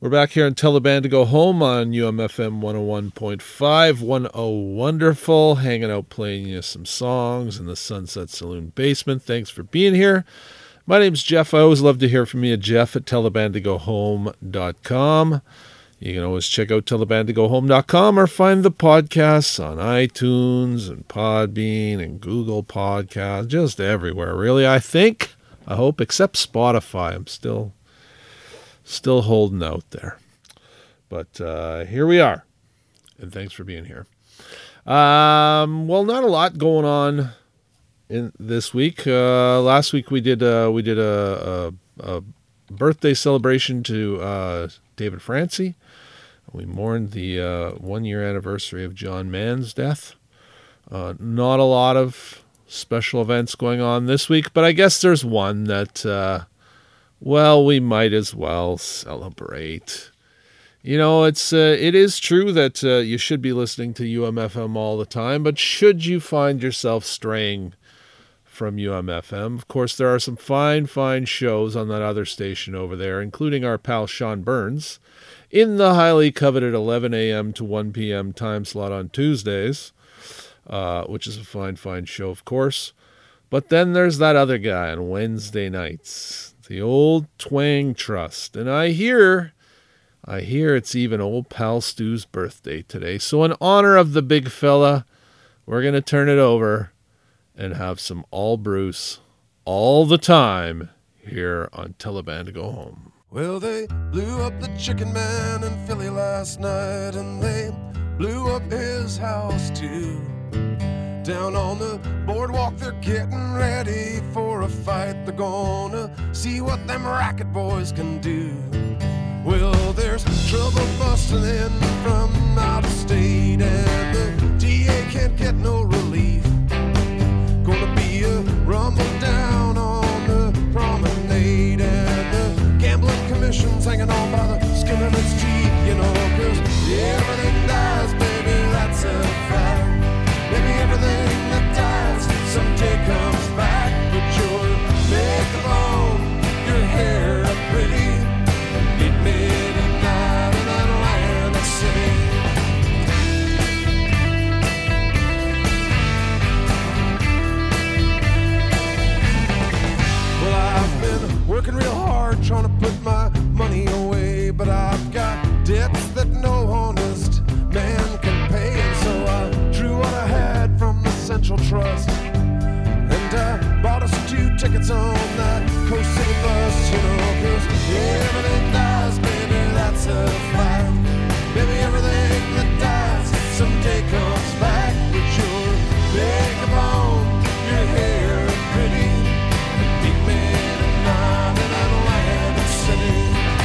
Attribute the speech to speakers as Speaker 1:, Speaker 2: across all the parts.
Speaker 1: We're back here and Tell the Band to Go Home on UMFM 101.5, 10 Wonderful, hanging out playing you some songs in the Sunset Saloon basement. Thanks for being here. My name's Jeff. I always love to hear from you, Jeff at tellthebandtogohome.com. You can always check out tellthebandtogohome.com or find the podcasts on iTunes and Podbean and Google Podcasts, just everywhere, really, I hope, except Spotify. I'm still holding out there. But here we are. And thanks for being here. Well, not a lot going on in this week. Last week we did a birthday celebration to David Francie. We mourned the 1-year anniversary of John Mann's death. Not a lot of special events going on this week, but I guess there's one that we might as well celebrate. You know, it is true that you should be listening to UMFM all the time, but should you find yourself straying from UMFM, of course, there are some fine shows on that other station over there, including our pal Sean Burns, in the highly coveted 11 a.m. to 1 p.m. time slot on Tuesdays, which is a fine show, of course. But then there's that other guy on Wednesday nights, the old Twang Trust. And I hear it's even old pal Stu's birthday today. So in honor of the big fella, we're going to turn it over and have some all Bruce all the time here on Tell the Band to Go Home.
Speaker 2: Well, they blew up the Chicken Man in Philly last night, and they blew up his house too. Down on the boardwalk, they're getting ready for a fight. They're gonna see what them racket boys can do. Well, there's trouble busting in from out of state, and the DA can't get no relief. Gonna be a rumble down on the promenade, and the gambling commission's hanging on by the skin of its teeth, you know, 'cause everything dies, baby, that's a fact. Maybe everything that dies someday comes back, but your makeup on, your hair pretty, and meet me tonight in Atlantic City. Well, I've been working real hard trying to put my money away, but I've got debts that no honest man can pay, and so I drew what I had from the Central Trust, and I bought us 2 tickets on that Coast City bus, you know, 'cause everything dies, baby, that's a fact. Maybe everything that dies someday comes back, but your makeup on, your hair pretty, and meet me tonight in Atlantic City.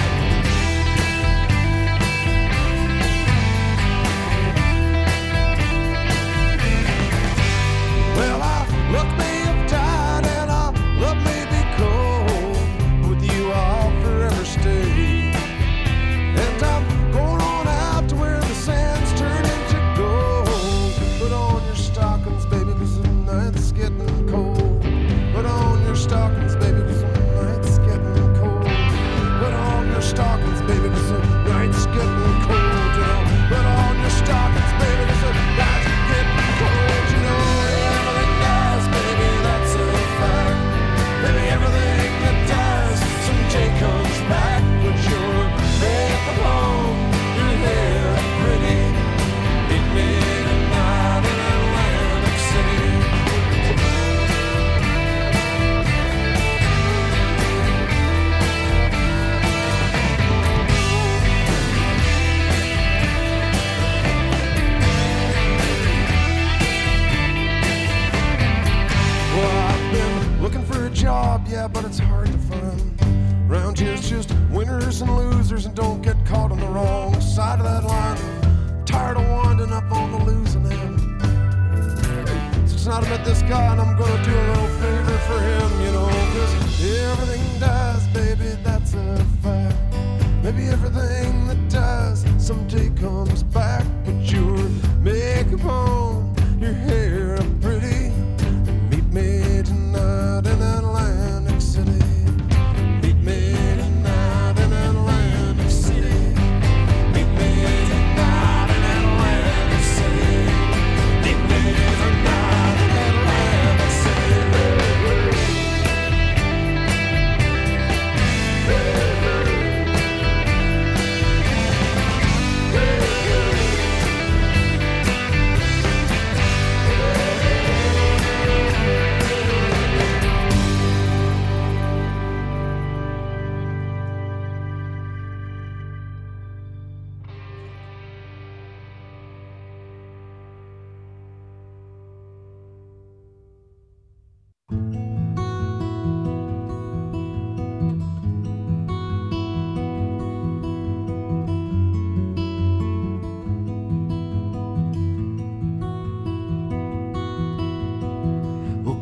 Speaker 2: Well, I look me uptight and I love me be cold. With you I'll forever stay. And I'm going on out to where the sands turn into gold. Put on your stockings, baby, 'cause the night's getting cold. Put on your stockings, baby, 'cause the night's getting cold. Put on your stockings, baby, 'cause the night's getting cold, you know. Put on your stockings, baby, 'cause the night's getting cold, you know. Everything dies, baby, that's a fact. Maybe everything that dies someday comes back, but your makeup on, your hair pretty, meet me tonight in Atlantic City. Well, I've been looking for a job, yeah, but it's hard to find. Round here's just winners and losers, and don't get caught on the wrong side of that line. Tired of winding up on the losing end. So tonight I met this guy, and I'm gonna do a little favor for him, you know, 'cause everything dies, baby, that's a fact. Maybe everything that dies someday comes back, but your makeup on, your hair pretty, and meet me tonight in Atlantic City. Meet me tonight in Atlantic City.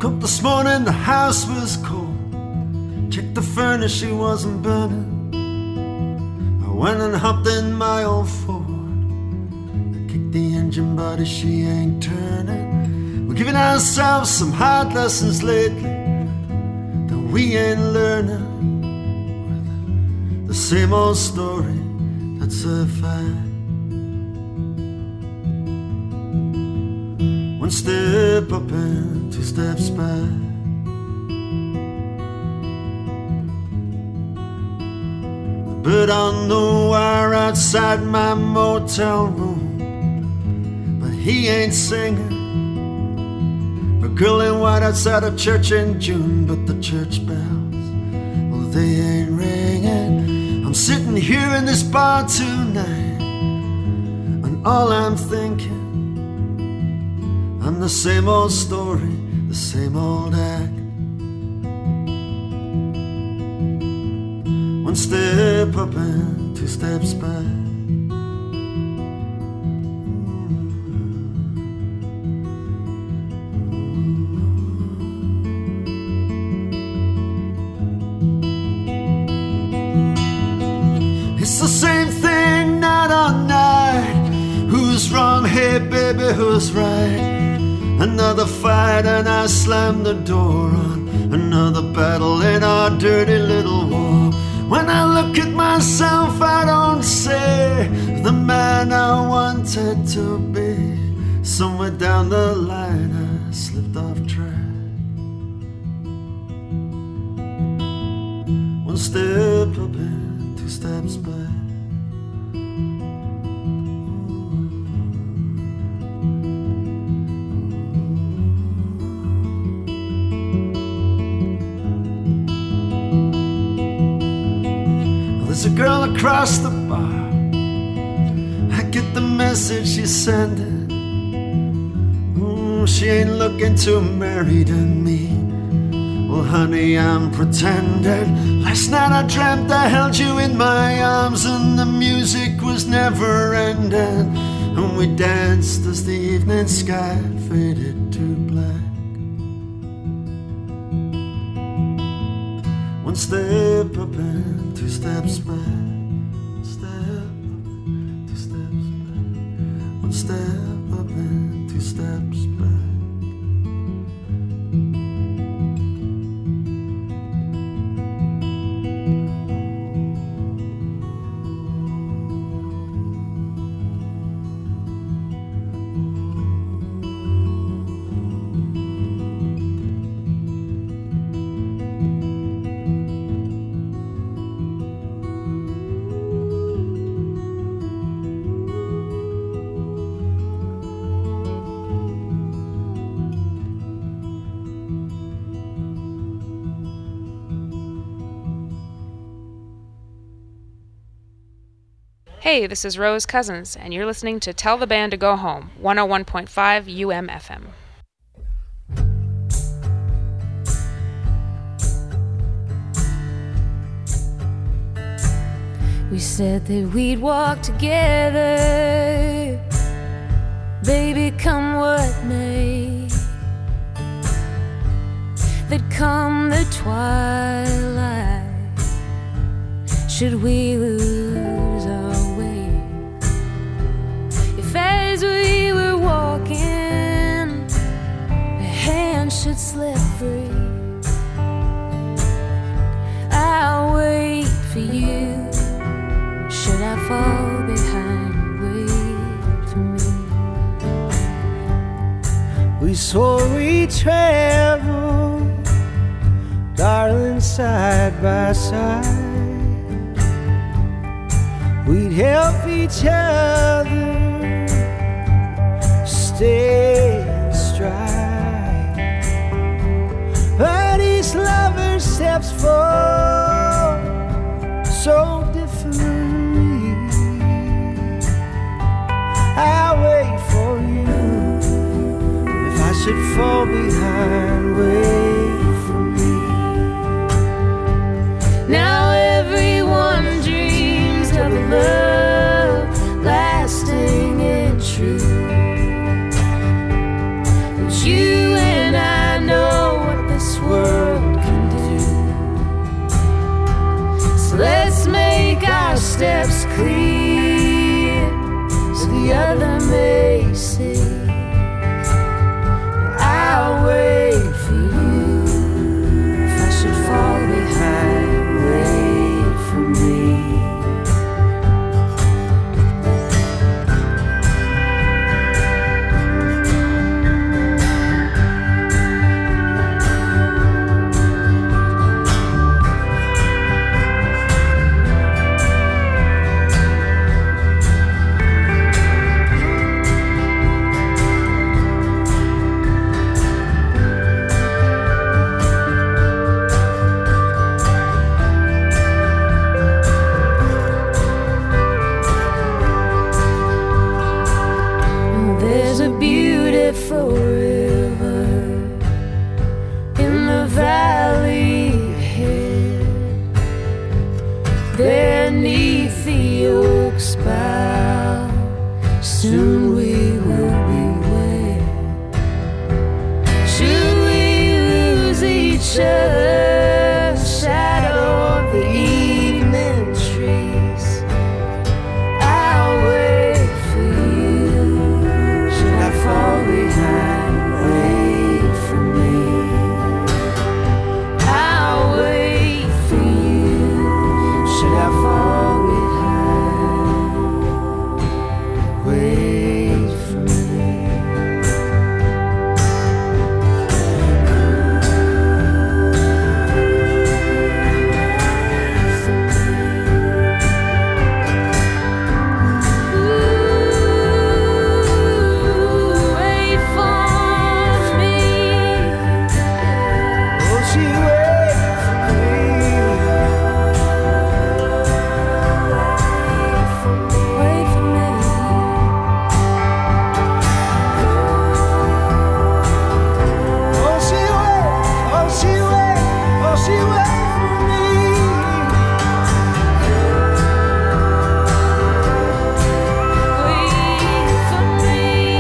Speaker 3: up this morning, the house was cold. Checked the furnace, she wasn't burning. I went and hopped in my old Ford. I kicked the engine, but she ain't turning. We're giving ourselves some hard lessons lately that we ain't learning. The same old story, that's a fact. One step up and two steps back. The bird on the wire outside my motel room, but he ain't singing. A girl in white outside a church in June, but the church bells, well, they ain't ringing. I'm sitting here in this bar tonight, and all I'm thinking, I'm the same old story, the same old act. One step up and two steps back. It's the same thing night on night. Who's wrong? Hey baby, who's right? Another fight and I slam the door on another battle in our dirty little war. When I look at myself, I don't say the man I wanted to be. Somewhere down the line I slipped off track. One step up and two steps back. There's a girl across the bar. I get the message she's sending. She ain't looking too married to me. Well, honey, I'm pretending. Last night I dreamt I held you in my arms, and the music was never ending. And we danced as the evening sky faded to black. One step up and two steps back. One step up and two steps back. One step up and two steps back.
Speaker 4: Hey, this is Rose Cousins, and you're listening to Tell the Band to Go Home, 101.5 UMFM.
Speaker 5: We said that we'd walk together, baby, come what may. That come the twilight, should we lose our way? If as we were walking, a hand should slip free, I'll wait for you. Should I fall behind, wait for me.
Speaker 6: We swore we'd travel, darling, side by side. We'd help each other stay in stride. But each lover steps forward so differently. I'll wait for you. If I should fall behind, wait for me.
Speaker 5: Now everyone dreams of a love lasting and true, but you and I know spell. Soon we will be wed. Should we lose each other, shadow of the evening trees, I'll wait for you. Should I fall behind, wait for me. I'll wait for you. Should I fall behind, wait for me. Wait for me.
Speaker 6: Oh, she waits for me.
Speaker 5: Wait for me.
Speaker 6: Oh, she waits. Oh, she waits. Oh, she waits for me.
Speaker 5: Wait for me.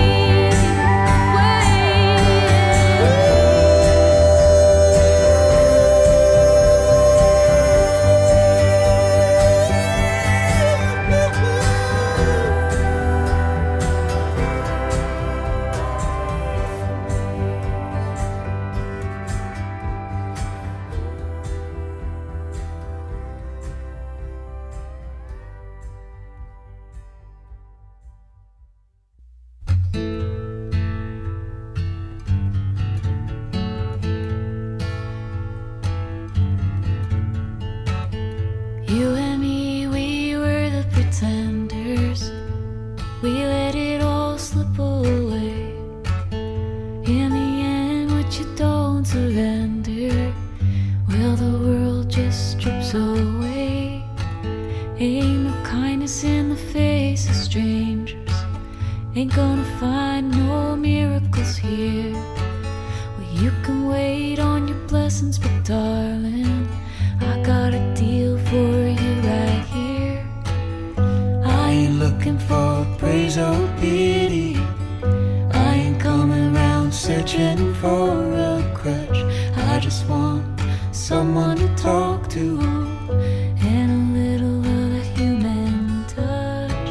Speaker 5: You and me, we were the pretenders. We let it all slip away. In the end, what you don't surrender, well, the world just strips away. Ain't no kindness in the face of strangers. Ain't gonna find no miracles here. Well, you can wait on your blessings, but darling, I got a deal for you right here. I ain't looking for praise or pity. I ain't coming round searching for a crutch. I just want someone to talk to and a little of a human touch.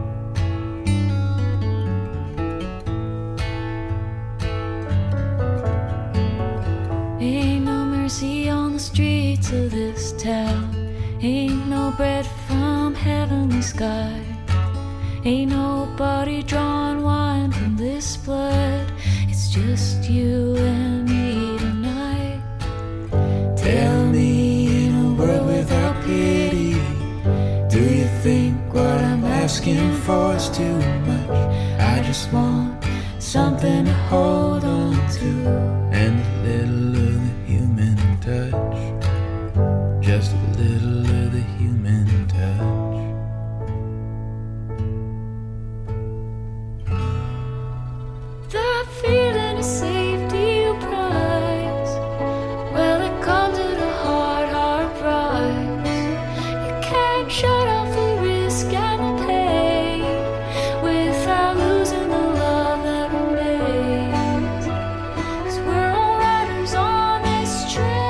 Speaker 5: Ain't no mercy on the streets of this town. Ain't no bread from heavenly sky. Ain't nobody drawing wine from this blood. It's just you and me tonight. Tell me, in a world without pity, do you think what I'm asking for is too much? I just want something to hold on to and a little of the human touch. Just a little of the human touch. That feeling of safety you prize, well, it comes at a hard, hard price. You can't shut off the risk and the pain without losing the love that remains. 'Cause we're all riders on this train.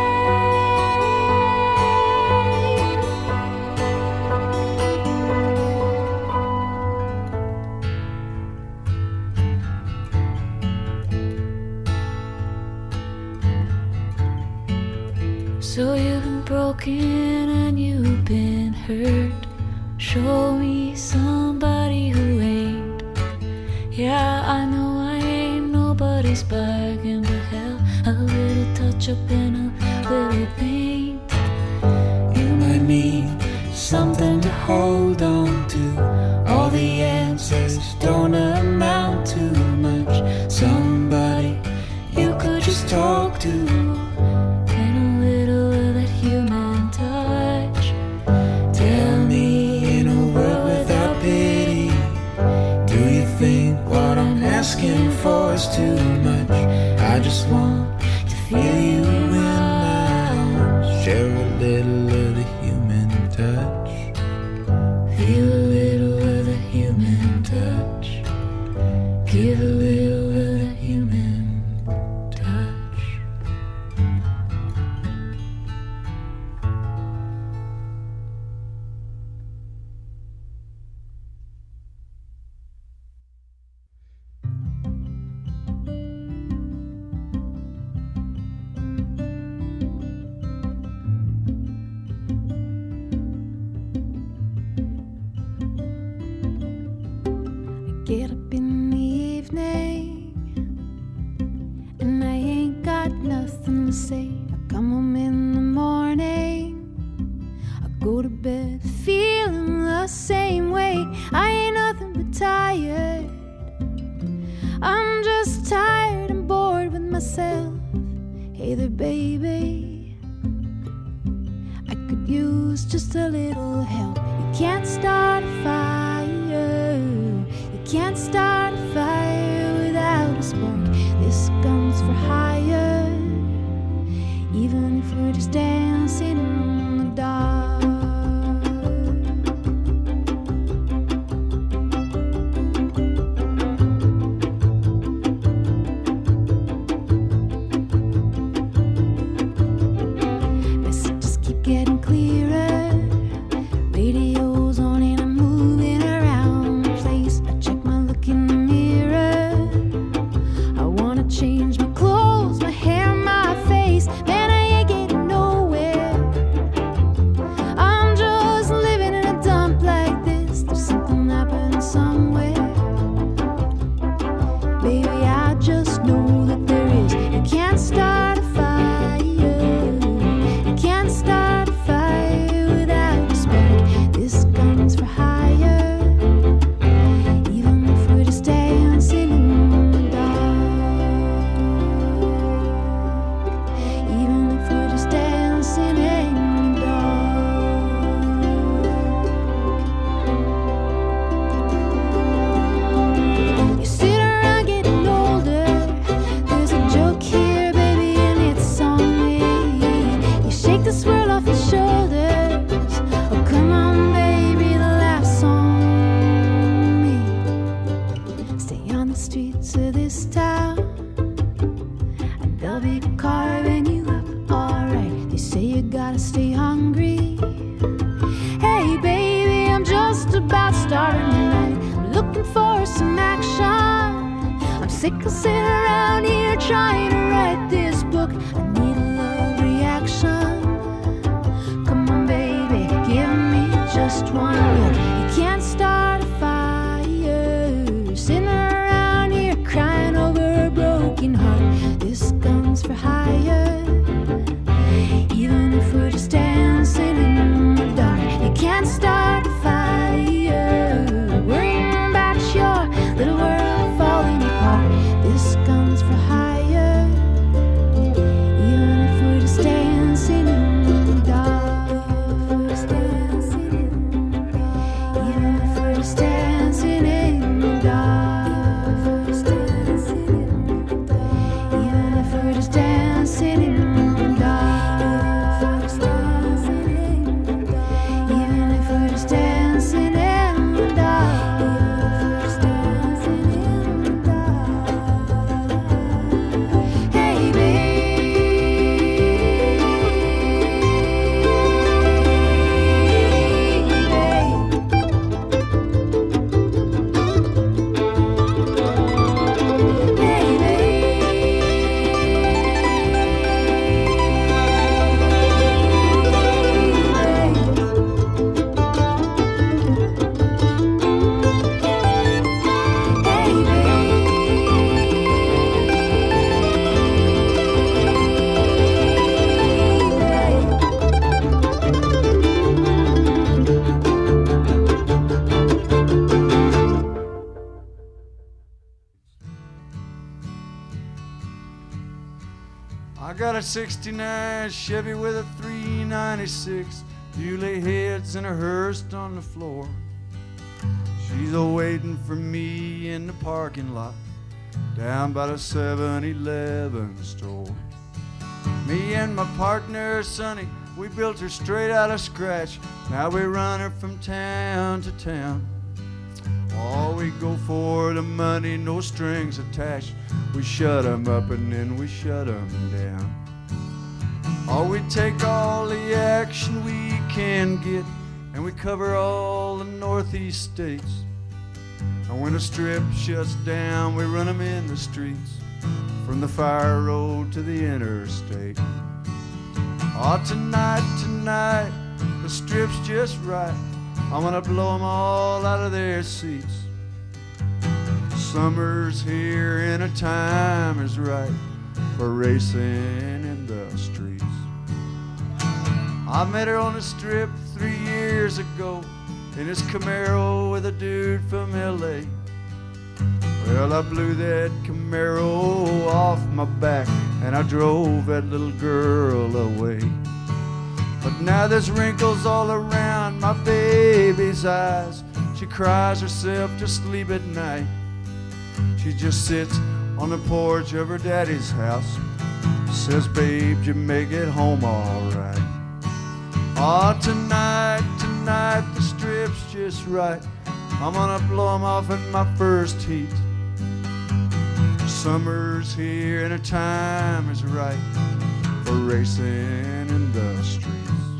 Speaker 5: So you've been broken and you've been hurt. Show me somebody who ain't. Yeah, I know I ain't nobody's bargain, but hell, a little touch up and a little pain. You might need something to hold on to. All the answers don't amount to much. Somebody you could just talk to and a little of that human touch. Tell me, in a world without pity, do you think what I'm asking for is too much? I just want to feel you in my arms. Share a little of the human touch. Feel a get up in the evening and I ain't got nothing to say. I come home in the morning, I go to bed feeling the same way. I ain't nothing but tired. I'm just tired and bored with myself. Hey there, baby, I could use just a little help. You can't start a fire. You can't start a fire without a spark. This gun's for hire, even if we're just dancing in the dark. Getting clearer, radio's on and I'm moving around the place. I check my look in the mirror, I wanna change my clothes, my hair, my face. Man, I ain't getting nowhere. I'm just living in a dump like this. There's something happening somewhere. Baby, I just know that there is. You can't start a fire. You can't start for hire, even if we're just dancing in the dark. Even if we're just dancing in the dark. You sit around getting older. There's a joke here, baby, and it's on me. You shake the swirl off your shoulders. Oh, come on, baby, streets of this town, and they'll be carving you up, alright. They say you gotta stay hungry. Hey baby, I'm just about starting tonight. I'm looking for some action. I'm sick of sitting around here trying to write this book. I need a love reaction. Come on baby, give me just one look. You can't start a fire sitting around here crying over a broken heart. This gun's for hire, even if we're just dancing in the dark. You can't start a fire worrying about your little world falling apart. This gun's for hire, even if we're just dancing in the dark. Even if we're just dancing in the dark. We're just dancing in the dark. Even if we're just dancing in the dark. Hey, baby.
Speaker 7: I got a 69 Chevy with a 396, Muley heads and a hearse on the floor. She's a-waiting for me in the parking lot down by the 7-Eleven store. Me and my partner Sonny, we built her straight out of scratch. Now we run her from town to town. All we go for the money, no strings attached. We shut 'em up and then we shut 'em down. Or we take all the action we can get, and we cover all the northeast states. And when the strip shuts down, we run 'em in the streets, from the fire road to the interstate. Oh, tonight, the strip's just right. I'm gonna blow 'em all out of their seats. Summer's here and a time is right for racing in the streets. I met her on the strip 3 years ago in his Camaro with a dude from LA. Well, I blew that Camaro off my back and I drove that little girl away. But now there's wrinkles all around my baby's eyes. She cries herself to sleep at night. She just sits on the porch of her daddy's house. Says, babe, you make it home all right. Oh, tonight, the strip's just right. I'm gonna blow 'em off in my first heat. Summer's here and a time is right for racing in the streets.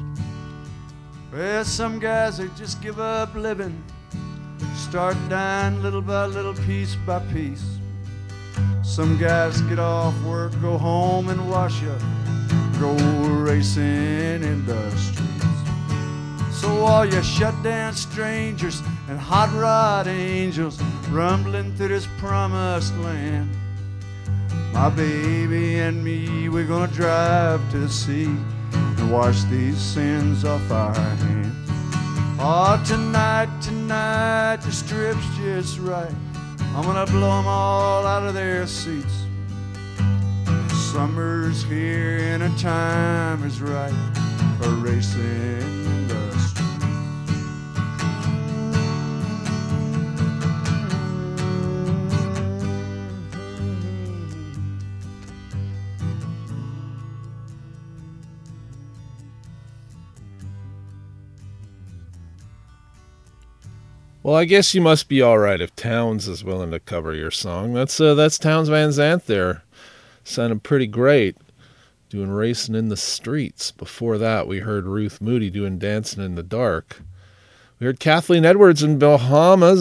Speaker 7: Well, some guys, they just give up living, start dying little by little, piece by piece. Some guys get off work, go home and wash up, go racing in the streets. So all you shut down strangers and hot rod angels rumbling through this promised land, my baby and me, we're gonna drive to the sea and wash these sins off our hands. Oh, tonight, the strip's just right. I'm gonna blow 'em all out of their seats. Summer's here and a time is right for racing in the streets.
Speaker 1: Well, I guess you must be all right if Townes is willing to cover your song. That's Townes Van Zandt there. Sounded pretty great, doing Racing in the Streets. Before that, we heard Ruth Moody doing Dancing in the Dark. We heard Kathleen Edwards in Bahamas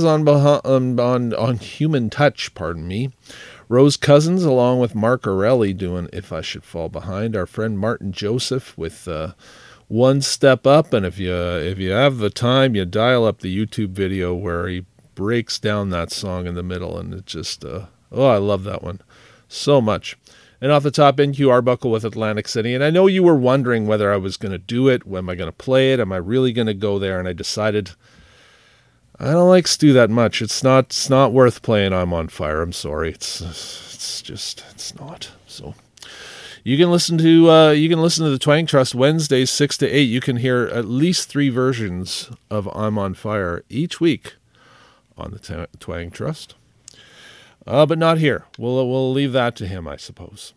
Speaker 1: on Human Touch, pardon me. Rose Cousins along with Mark Orelli doing If I Should Fall Behind. Our friend Martin Joseph with One Step Up, and if you have the time, you dial up the YouTube video where he breaks down that song in the middle, and it just I love that one so much. And off the top, NQ Arbuckle with Atlantic City, and I know you were wondering whether I was going to do it, when am I going to play it, am I really going to go there, and I decided I don't like Stu that much. It's not worth playing I'm on Fire. I'm sorry, it's not. So You can listen to the Twang Trust Wednesdays 6 to 8. You can hear at least 3 versions of I'm on Fire each week on the Twang Trust, but not here. We'll leave that to him, I suppose.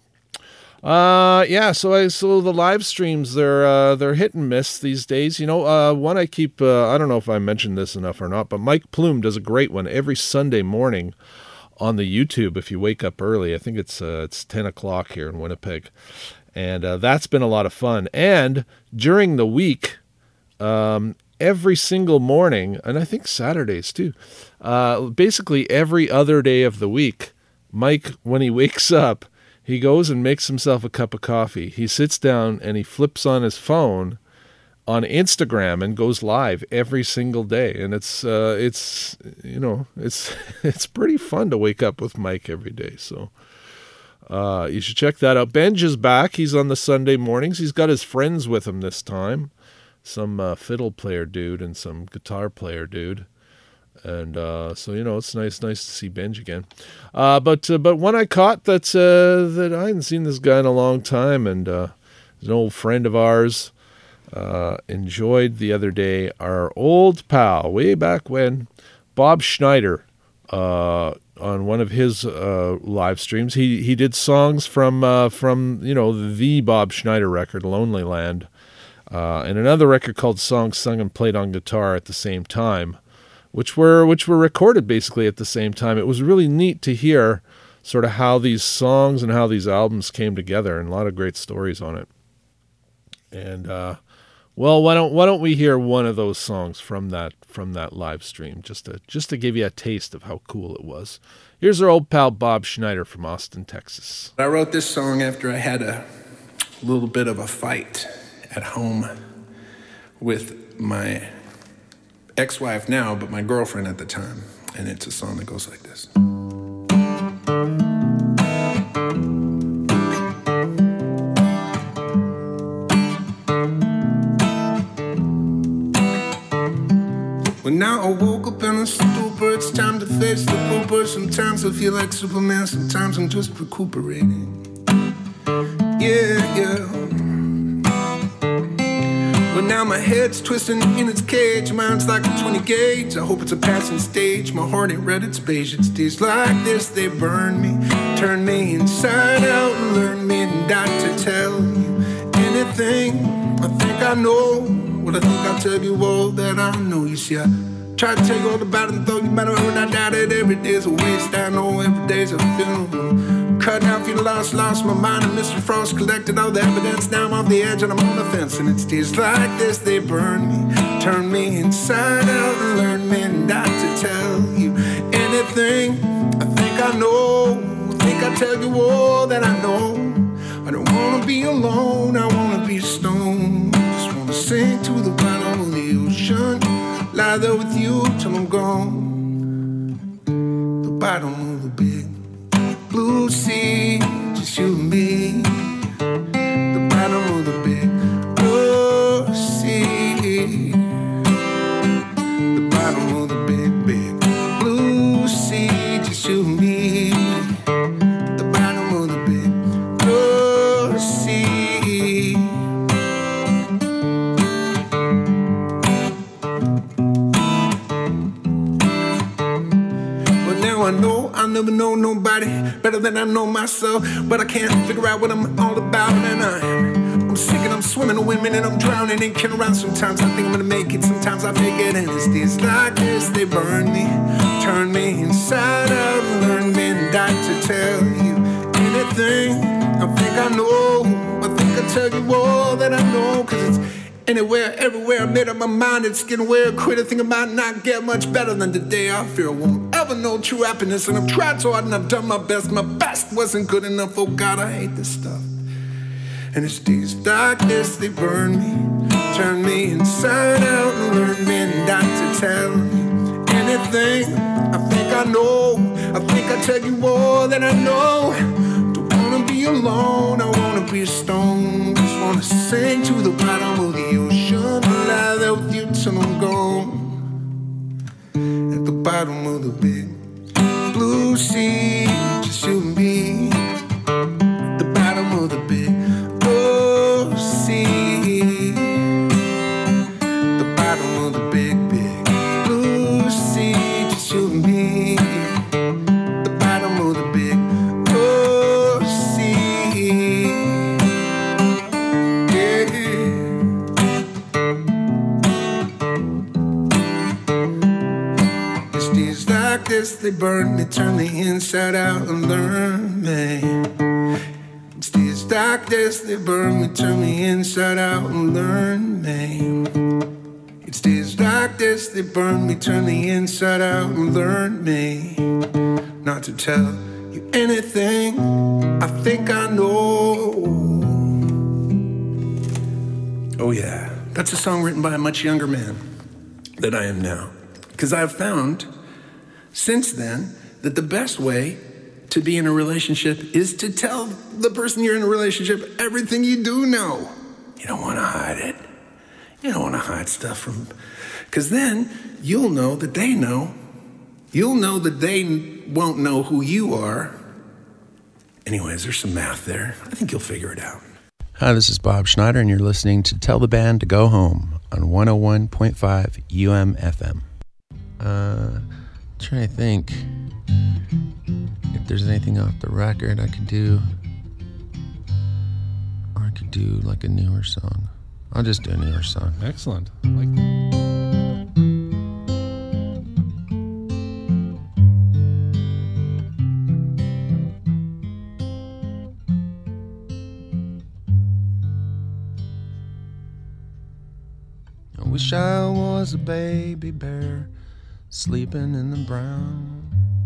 Speaker 1: So the live streams, they're hit and miss these days. One I keep I don't know if I mentioned this enough or not, but Mike Plume does a great one every Sunday morning on the YouTube if you wake up early. I think it's 10 o'clock here in Winnipeg. And that's been a lot of fun. And during the week, every single morning, and I think Saturdays too, basically every other day of the week, Mike, when he wakes up, he goes and makes himself a cup of coffee. He sits down and he flips on his phone on Instagram and goes live every single day. And it's pretty fun to wake up with Mike every day. So you should check that out. Benj is back. He's on the Sunday mornings. He's got his friends with him this time. Some fiddle player dude and some guitar player dude. And it's nice to see Benj again. But one I caught that I hadn't seen this guy in a long time, and an old friend of ours. Enjoyed the other day our old pal way back when, Bob Schneider, on one of his live streams. He did songs from the Bob Schneider record, Lonely Land, and another record called Songs Sung and Played on Guitar at the same time, which were recorded basically at the same time. It was really neat to hear sort of how these songs and how these albums came together, and a lot of great stories on it. And why don't we hear one of those songs from that live stream, just to give you a taste of how cool it was. Here's our old pal Bob Schneider from Austin, Texas.
Speaker 8: I wrote this song after I had a little bit of a fight at home with my ex-wife now, but my girlfriend at the time, and it's a song that goes like this. Well, now I woke up in a stupor. It's time to face the pooper. Sometimes I feel like Superman. Sometimes I'm just recuperating. Yeah. Well, now my head's twisting in its cage. Mine's like a 20 gauge. I hope it's a passing stage. My heart ain't read its beige. It's days like this, they burn me, turn me inside out, and learn me not to tell you anything I think I know. Well, I think I'll tell you all that I know. You see, I try to tell you all about it and throw you better when I doubt it. Every day's a waste, I know every day's a funeral. Cut out, feel lost my mind, and Mr. Frost collected all the evidence. Now I'm off the edge and I'm on the fence, and it's days like this, they burn me, turn me inside out, and learn me not to tell you anything I think I know. I think I'll tell you all that I know. I don't wanna be alone, I wanna be a stone. Just wanna sink to the bottom of the ocean, lie there with you till I'm gone. The bottom of the big blue sea, just you and me. The bottom of the big blue sea. The bottom of the big blue sea, just you and me. The bottom of the big blue sea. Well, now I know I'll never know nobody better than I know myself, but I can't figure out what I'm all about, and I'm sick and I'm swimming in women and I'm drowning and kidding around. Sometimes I think I'm gonna make it, sometimes I fake it, and it's days like this, they burn me, turn me inside out, and learn me not to tell you anything I think I know. I think I'll tell you all that I know, cause it's anywhere, everywhere. I made up my mind, it's getting weird. Quit to think about not get much better than the day I fear. I won't ever know true happiness, and I've tried so hard and I've done my best. My best wasn't good enough, oh God, I hate this stuff. And it's days like this, they burn me, turn me inside out, and learn me not to tell you anything I think I know. I think I'll tell you all that I know. Don't wanna be alone, I wanna be a stone. Just wanna sink to the bottom of the ocean, lie there with you till I'm gone. At the bottom of the big blue sea, just you and me. The bottom of the big blue sea. The bottom of the big blue sea, just you and me. The bottom of the big blue sea. Yeah. It's days like this, they burn me, turn me inside out, and learn me. It's days like this, they burn me, turn me inside out, and learn me. It's days like this, they burn me, turn me inside out, and learn me not to tell you anything I think I know. Oh yeah, that's a song written by a much younger man than I am now. Because I've found since then that the best way to be in a relationship is to tell the person you're in a relationship everything you do know. You don't want to hide it. You don't want to hide stuff from... Because then you'll know that they know. You'll know that they won't know who you are. Anyways, there's some math there. I think you'll figure it out.
Speaker 9: Hi, this is Bob Schneider, and you're listening to Tell the Band to Go Home on 101.5 UMFM. Trying to think if there's anything off the record I could do, or I could do like a newer song. I'll just do a newer song.
Speaker 1: Excellent. I like that.
Speaker 9: I wish I was a baby bear sleeping in the brown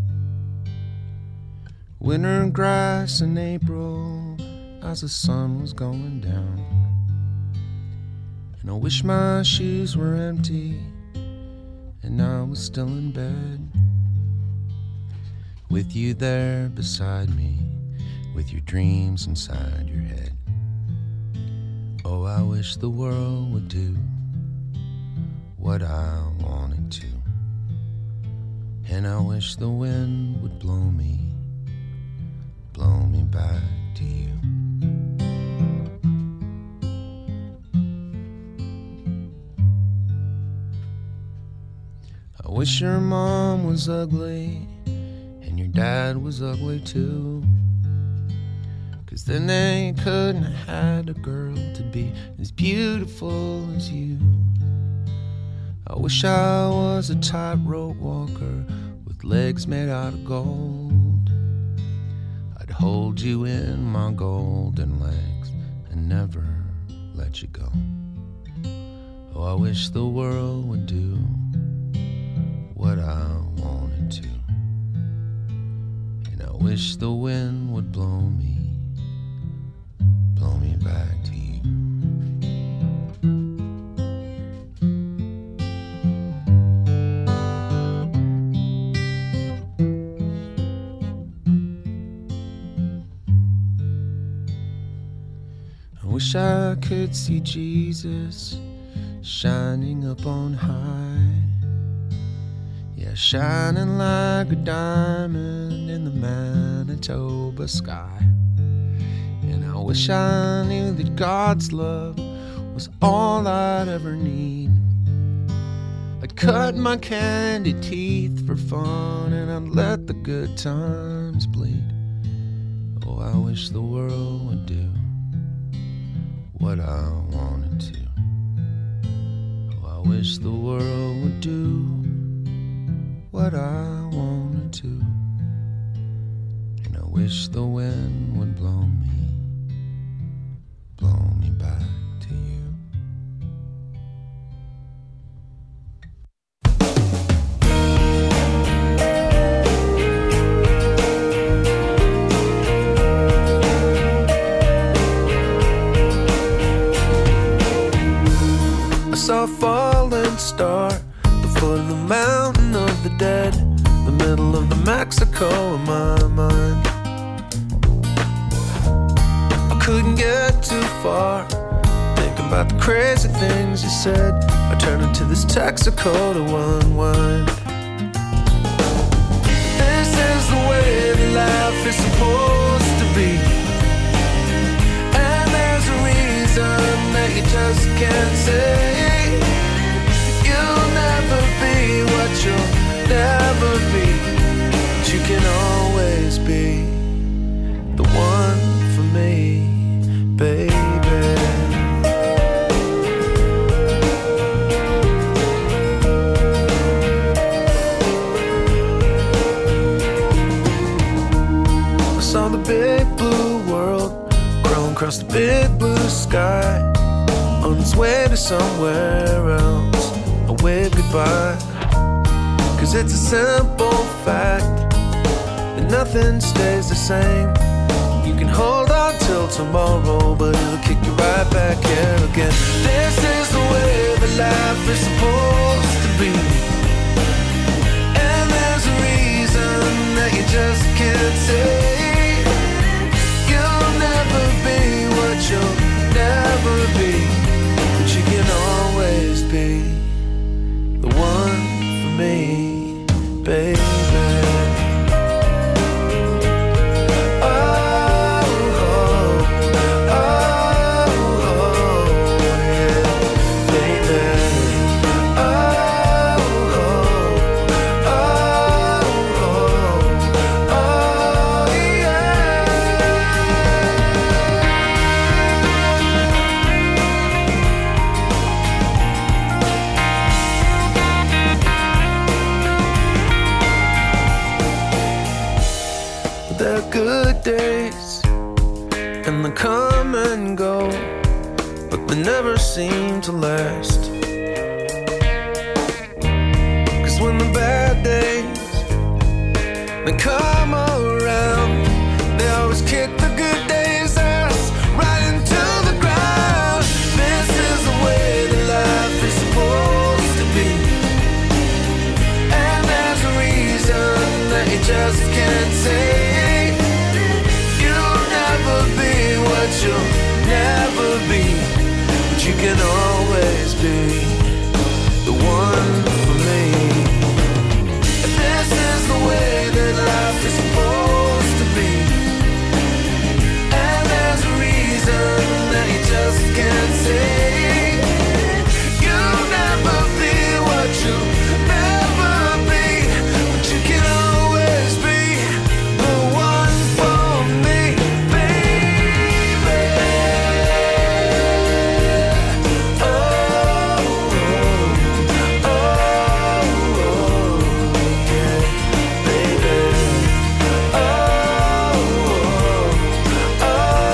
Speaker 9: winter grass in April as the sun was going down. And I wish my shoes were empty and I was still in bed. with you there beside me, with your dreams inside your head. Oh, I wish the world would do what I wanted to, and I wish the wind would blow me back to you. I wish your mom was ugly and your dad was ugly too, 'cause then they couldn't have had a girl to be as beautiful as you. I wish I was a tightrope walker with legs made out of gold. I'd hold you in my golden legs and never let you go. Oh, I wish the world would do what I wanted to, and I wish the wind would blow me back to you. I wish I could see Jesus shining up on high, yeah, shining like a diamond in the Manitoba sky. And I wish I knew that God's love was all I'd ever need. I'd cut my candy teeth for fun, and I'd let the good times bleed. Oh, I wish the world would do what I wanted to. Oh, I wish the world would do what I wanted to, and I wish the wind would blow me back to you.
Speaker 6: I saw a falling star, the foot of the mountain of the dead, the middle of the Mexico in my mind. I couldn't get too far, thinking about the crazy things you said. I turned into this Texaco to unwind. This is the way that life is supposed to be, and there's a reason that you just can't say. You'll never be what you'll never be, but you can always be the one for me, baby. I saw the big blue world crawling across the big blue sky, on its way to somewhere else. I wave goodbye, 'cause it's a simple fact that nothing stays the same. You can hold on till tomorrow, but it'll kick you right back here again. This is the way that life is supposed to be, and there's a reason that you just can't say. You'll never be what you'll never be, but you can always be the one for me, baby. Good days, and they come and go, but they never seem to last. 'Cause when the bad days, they come around, they always kick the good days ass right into the ground. This is the way that life is supposed to be, and there's a reason that you just can't never be, but you can always be the one for me. If this is the way that life is supposed to be, and there's a reason that you just can't say, you'll never be what you'll never be, but you can always be the one for me, baby. Oh, oh, yeah, baby. Oh, oh,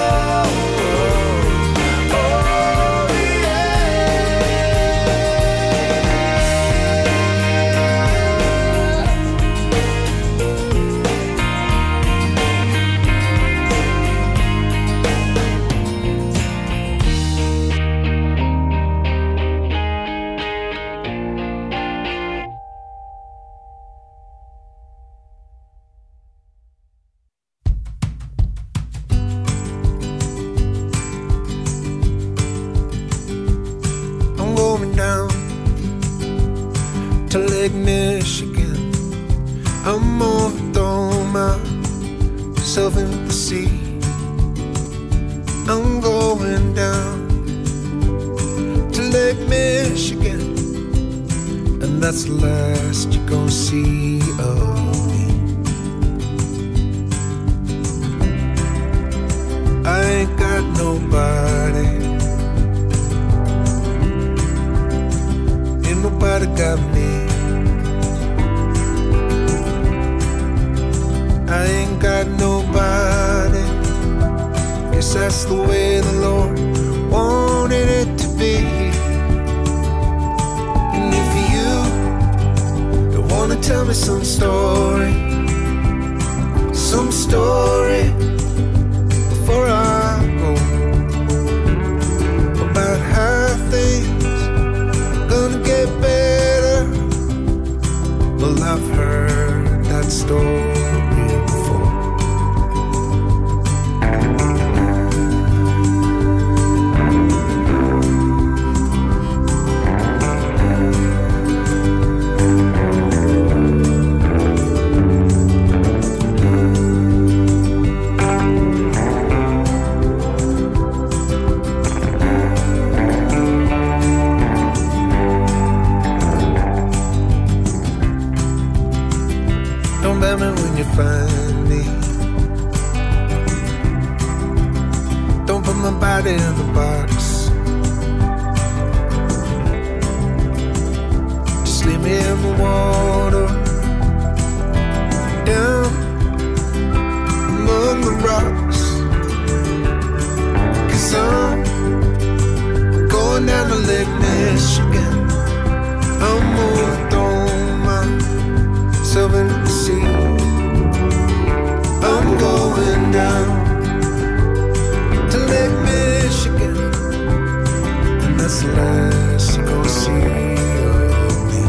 Speaker 9: I'm going down to Lake Michigan. I'm gonna throw myself in the sea. I'm going down to Lake Michigan, and that's the last you're gonna see of me. I ain't got nobody, ain't nobody got me. I ain't got nobody, guess that's the way the Lord wanted it to be. And if you wanna tell me some story before I go, about how things gonna get better, well, I've heard that story before. Don't blame me when you find me. Don't put my body in the box. Just leave me in the water, down among the rocks. 'Cause I'm going down to Lake Michigan. I'm gonna throw myself in the sea. I'm going down to Lake Michigan, and that's the last you're gonna see of me.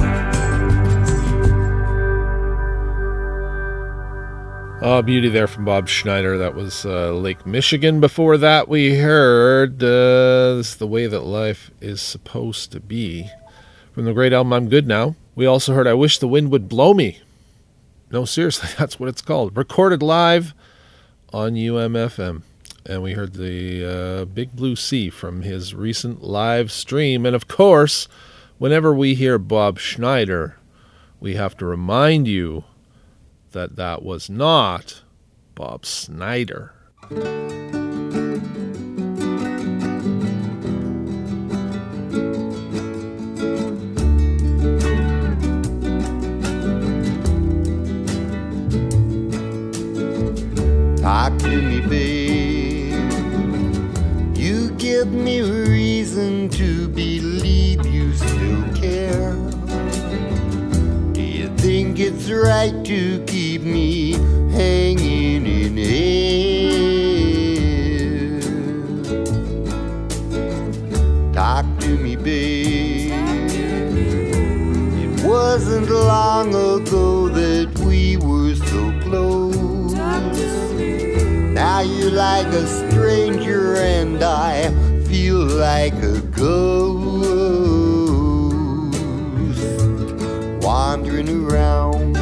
Speaker 1: Oh, beauty there from Bob Schneider. That was Lake Michigan. Before that, we heard This is the Way That Life Is Supposed to Be from the great album I'm Good Now. We also heard I Wish the Wind Would Blow Me. No, seriously, that's what it's called. Recorded live on UMFM. And we heard the Big Blue Sea from his recent live stream. And of course, whenever we hear Bob Schneider, we have to remind you that that was not Bob Snyder.
Speaker 10: Talk to me, babe. You give me reason to believe you still care. Do you think it's right to keep me hanging in air? Talk to me, babe. It wasn't long ago that we were so close. Now you're like a stranger and and I feel like a ghost wandering around.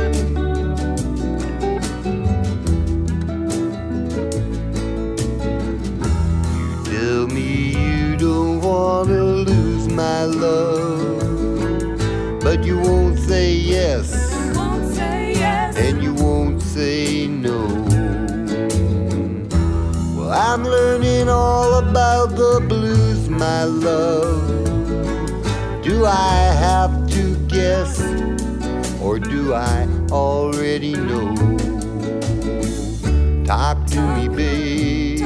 Speaker 10: You tell me you don't wanna lose my love, but you won't say yes, and you won't say no. Well, I'm learning all about the blues, my love. Do I have to guess, or do I already know? Talk to me, babe.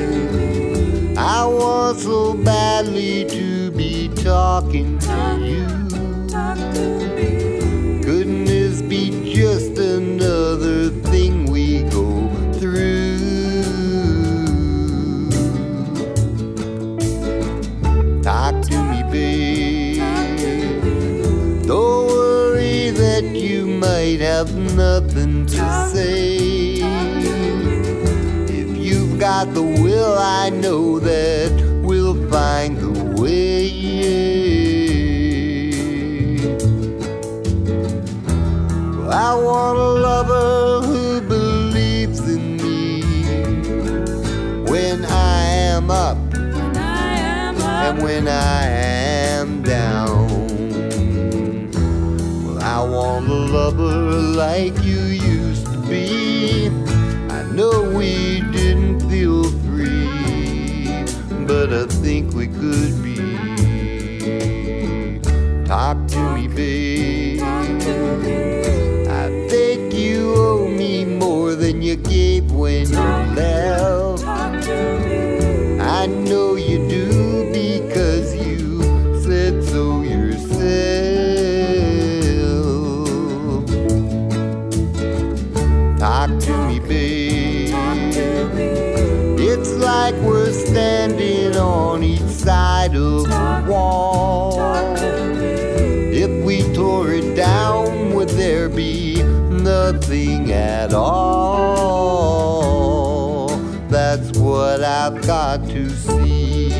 Speaker 10: I want so badly to be talking to you. Couldn't this be just another thing we go through? Talk to me, babe. Don't worry that you might have nothing to say. If you've got the will, I know that we'll find the way. Well, I want a lover who believes in me when I am up and when I am down. Well, I want a lover like you used to be. I know we didn't feel free, but I think we could be. Talk to me, babe. I think you owe me more than you gave when you left. I know you do because you said so yourself. Talk to me, babe. It's like we're standing on each side of the wall. If we tore it down, would there be nothing at all? That's what I've got to see.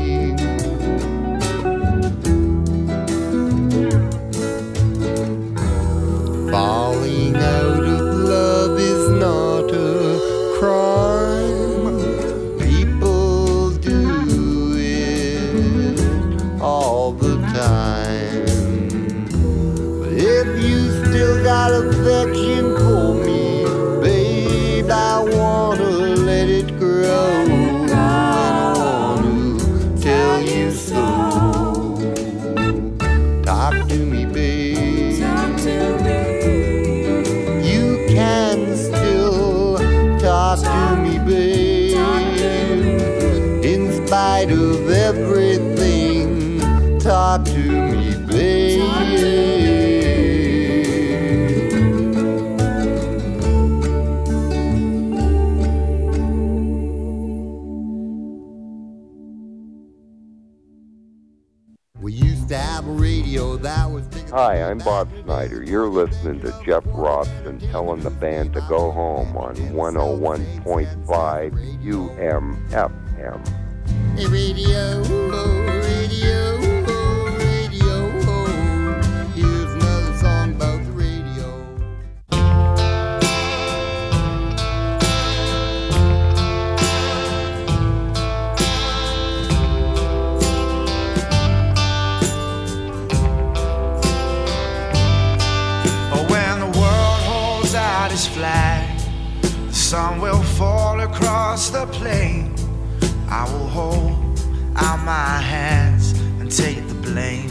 Speaker 10: Falling out of love is not a crime. People do it all the time. But if you still got affection for me, babe, I wanna let it grow. And I wanna tell you so. Talk to me, babe. You can still talk to me, babe. In spite of everything, talk to me, babe. We used to have a radio that was big.
Speaker 11: Hi, I'm Bob Snyder. You're listening to Jeff Robson telling the band to go home on 101.5 UMFM.
Speaker 10: Hey, radio, oh, radio, oh, radio, oh. Here's another song about the radio.
Speaker 12: When the world holds out its flag, the sun will fall across the plain. I will hold out my hands and take the blame.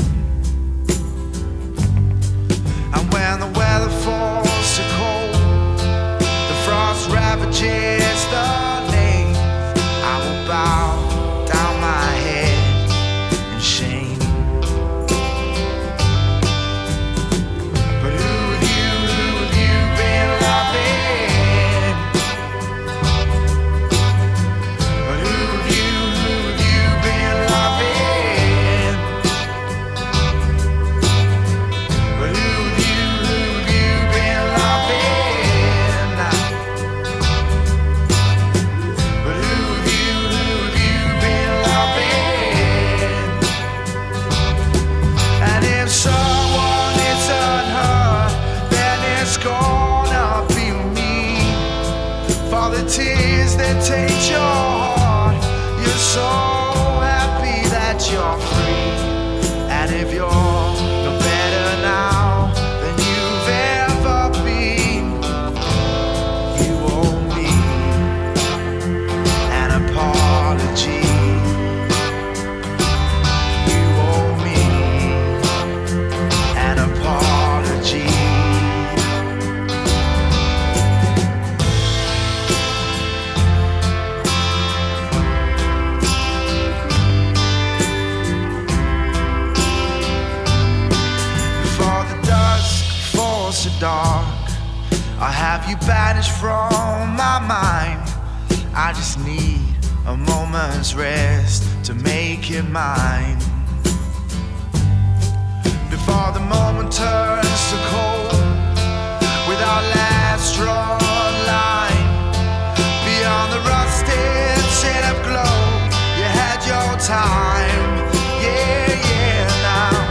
Speaker 12: And when the weather falls too cold, the frost ravages the lanes, I will bow down my head in shame. But who have you been loving? But who have you been loving? But who have you been loving? tears that taint your heart. You're so happy that you're free. And if you're no better now than you've ever been, you owe me an apology. You owe me an apology. So dark, I'll have you banished from my mind. I just need a moment's rest to make it mine. Before the moment turns to cold, with our last drawn line, beyond the rusted set of glow, you had your time, yeah, yeah, now.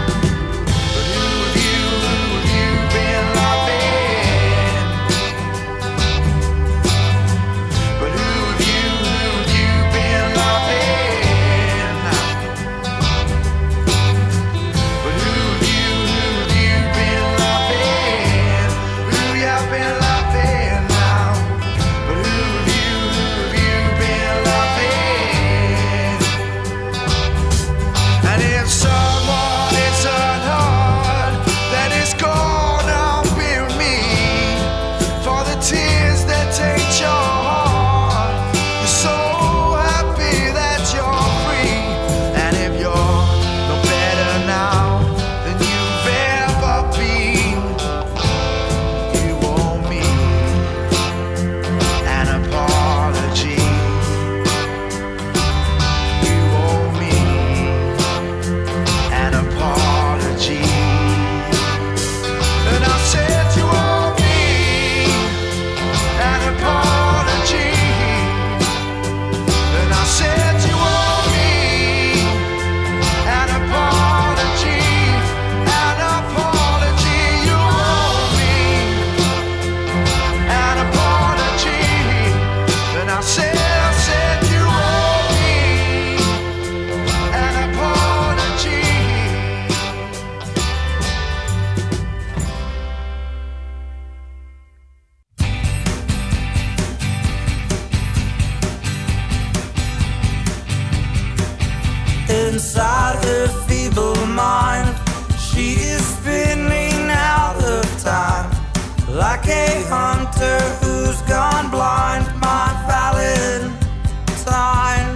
Speaker 13: Inside her feeble mind, she is spinning out of time, like a hunter who's gone blind. My Valentine,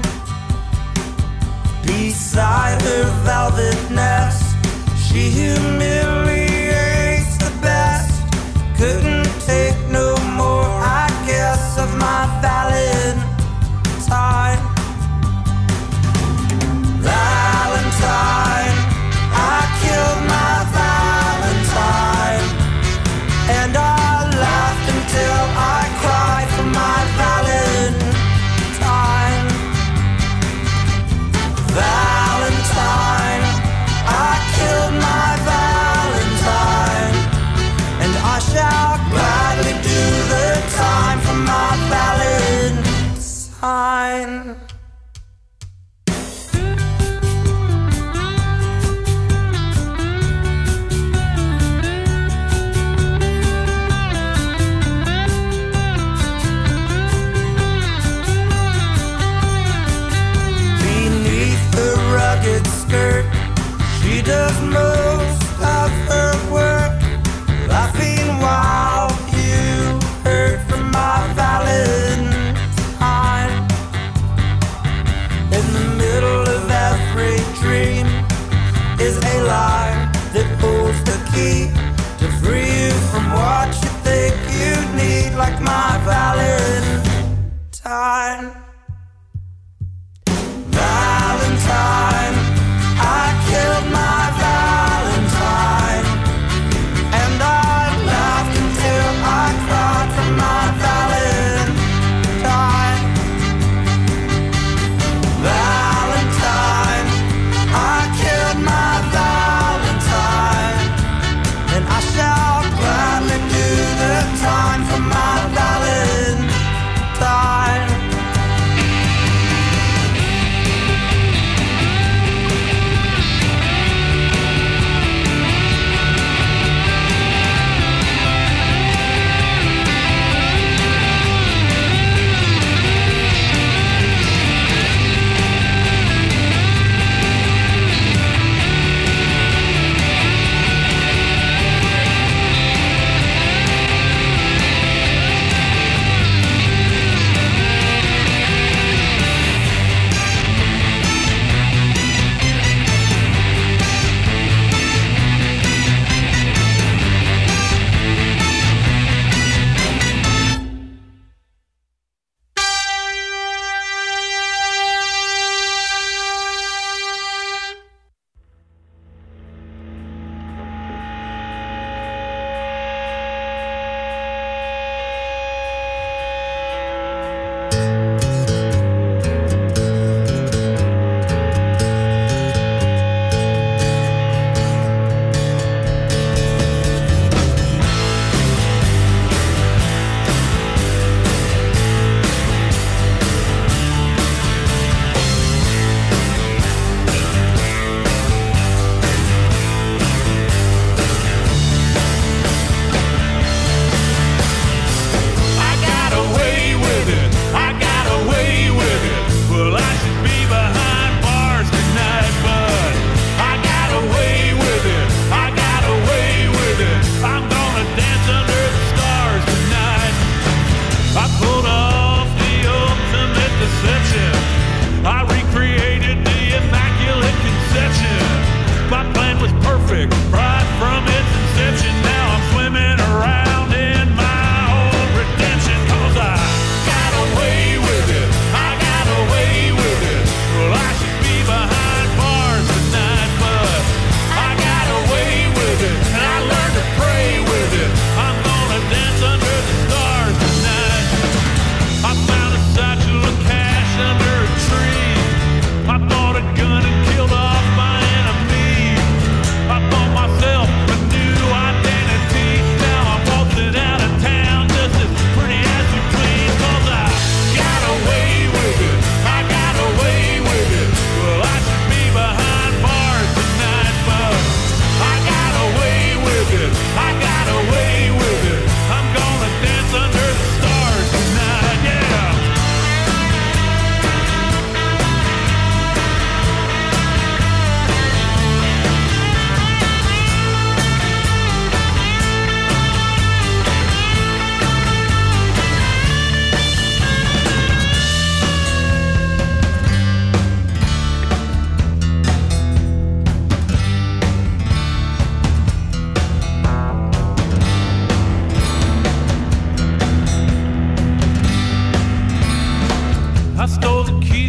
Speaker 13: beside her velvet nest, she humiliates the best. Couldn't take no more, I guess, of my Valentine. Valentine, I killed my Valentine, and I laughed until I cried for my Valentine. Valentine, I killed my Valentine.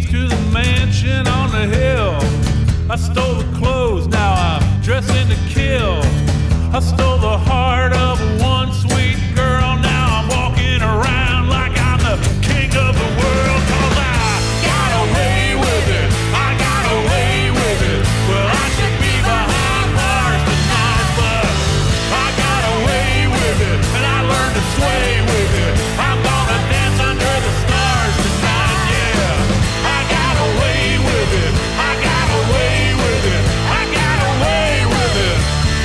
Speaker 14: keys to the mansion on the hill. I stole the clothes, now I'm dressing to kill. I stole the heart of one sweet girl, now I'm walking around like I'm the king of the world. 'Cause I got away with it, I got away with it. Well, I should be behind bars tonight, but I got away with it, and I learned to sway with it. I'm gonna dance under the stars tonight, yeah. I got away with it, I got away with it, I got away with it.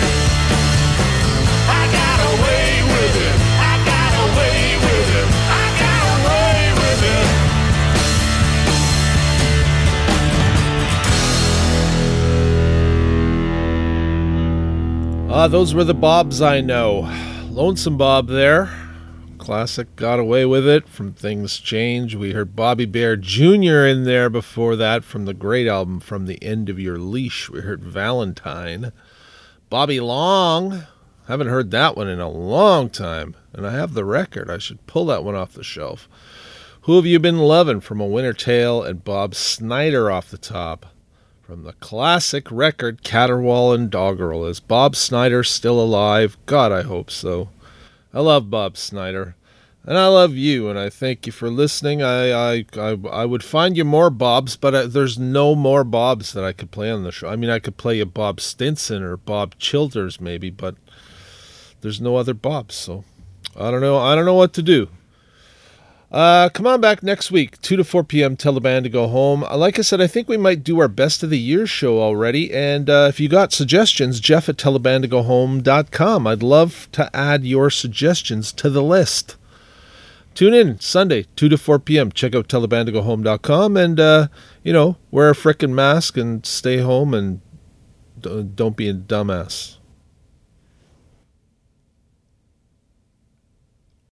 Speaker 14: I got away with it, I got away with it, I got away with it.
Speaker 1: Those were the Bobs I know. Lonesome Bob there. Classic Got Away With It from Things Change. We heard Bobby Bear Jr. in there before that from the great album From the End of Your Leash. We heard Valentine. Bobby Long. Haven't heard that one in a long time. And I have the record. I should pull that one off the shelf. Who Have You Been Lovin' from A Winter Tale, and Bob Snyder off the top from the classic record Caterwaul and Doggerel. Is Bob Snyder still alive? God, I hope so. I love Bob Snyder, and I love you, and I thank you for listening. I would find you more Bobs, but there's no more Bobs that I could play on the show. I mean, I could play you Bob Stinson or Bob Childers maybe, but there's no other Bobs, so I don't know what to do. Come on back next week, 2 to 4 p.m., tell the band to go home. Like I said, I think we might do our Best of the Year show already, and if you got suggestions, Jeff at tellthebandtogohome.com. I'd love to add your suggestions to the list. Tune in Sunday, 2 to 4 p.m. Check out tellthebandtogohome.com, and, wear a frickin' mask and stay home, and don't be a dumbass.